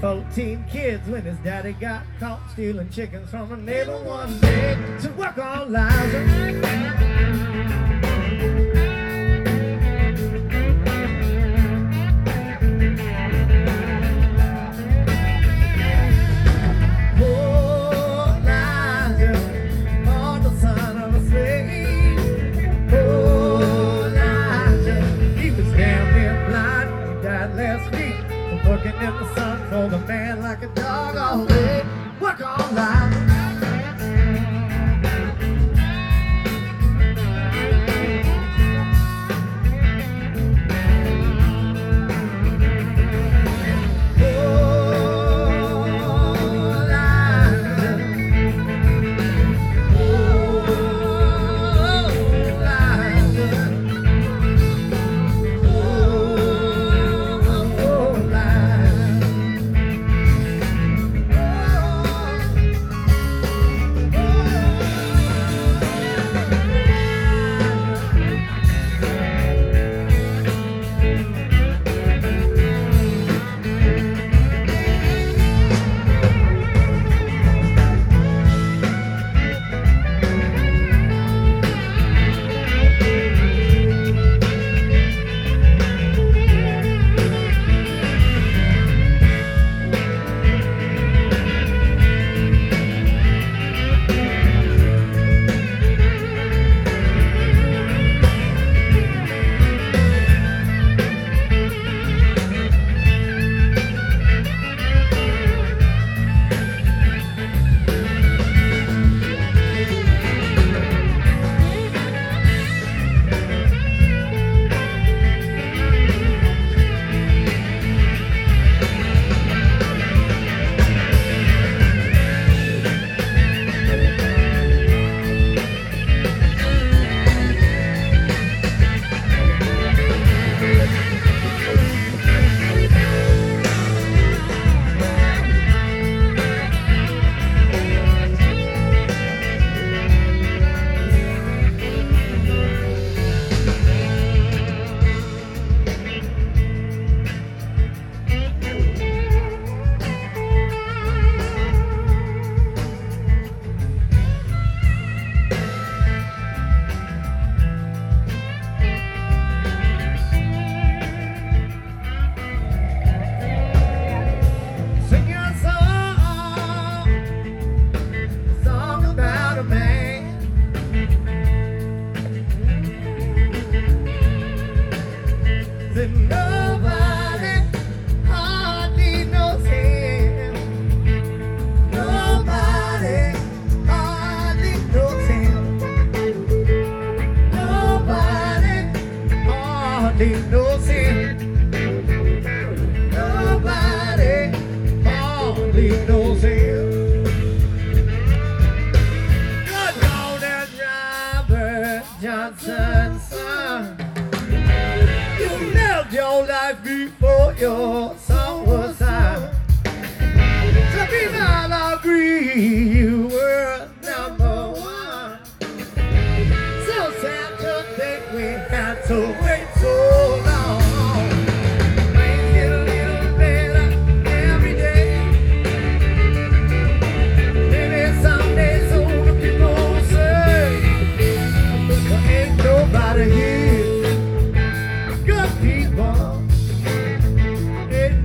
14 kids when his daddy got caught stealing chickens from a neighbor one day to work on lives. Working in the sun for the man like a dog all day. Work all night. Before your song was out, some people agree you were number one. So sad to think we had to wait so long. Things get a little better every day. Maybe someday so the people will say, there ain't nobody here. Good people.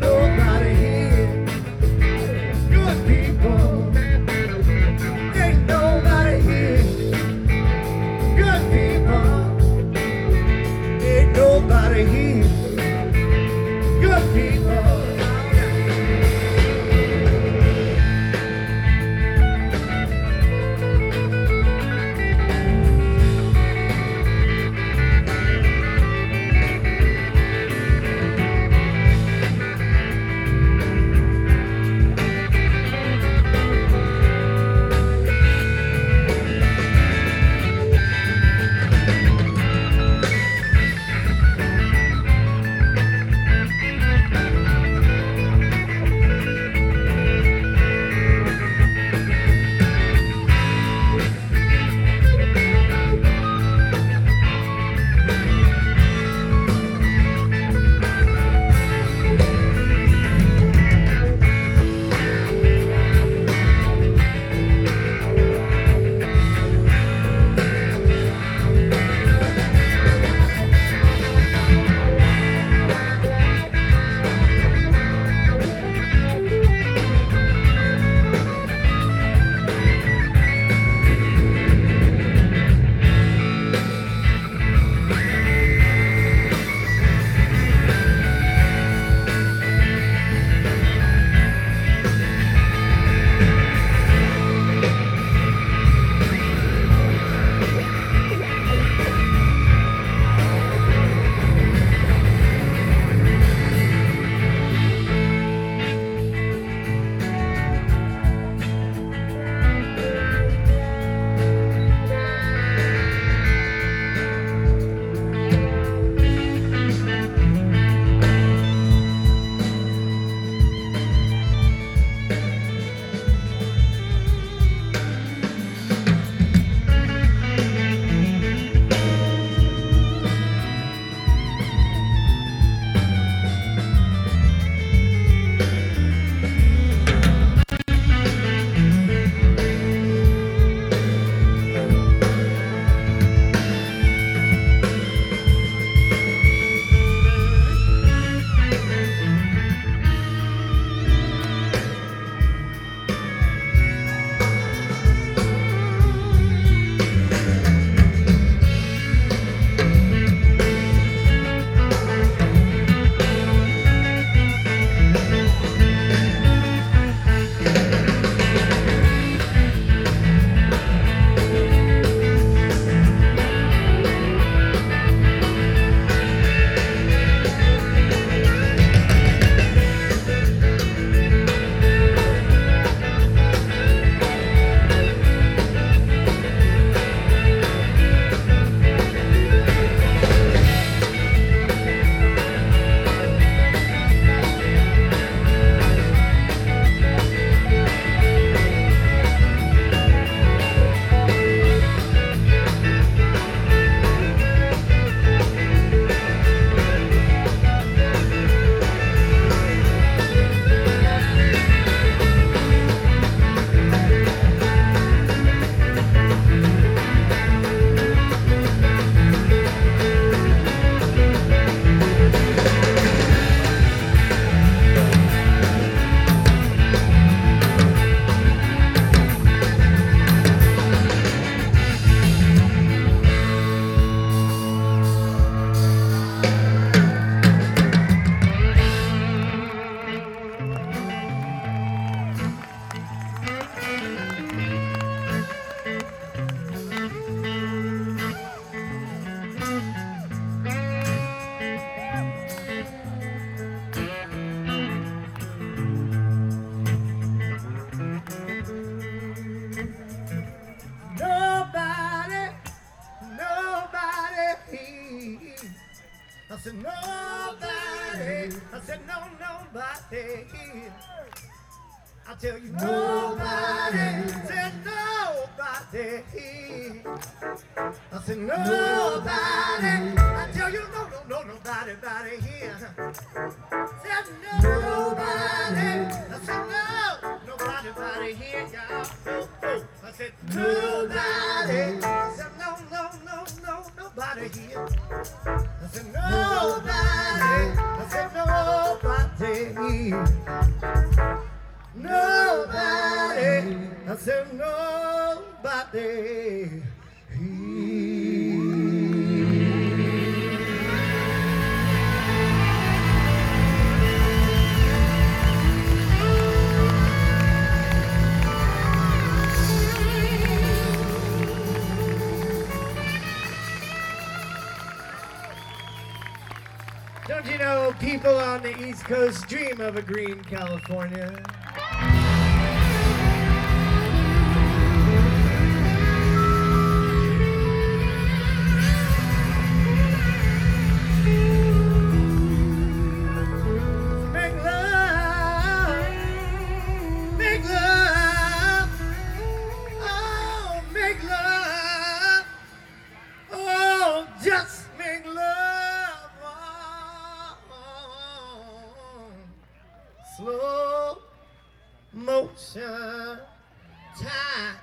I said nobody. I said no, nobody. I tell you nobody. Said nobody. I said nobody. I tell you nobody here. Said nobody. I said nobody here, y'all. I said nobody. I said nobody here. I said nobody. I said nobody. Nobody. I said nobody. Don't you know people on the East Coast dream of a green California? Make love, oh, make love, oh, just make love, oh, slow motion, time,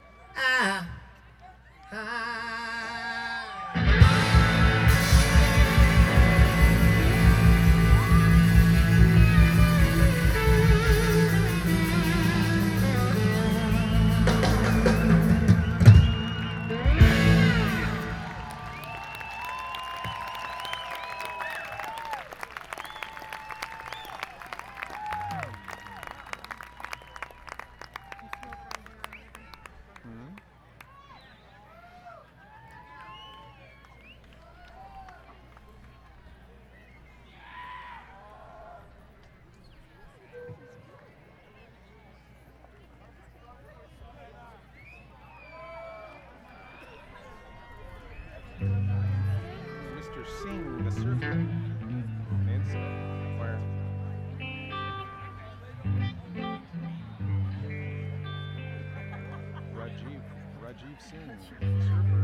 Mr. Singh, the surfer. Nancy, where? Rajiv Singh, the surfer.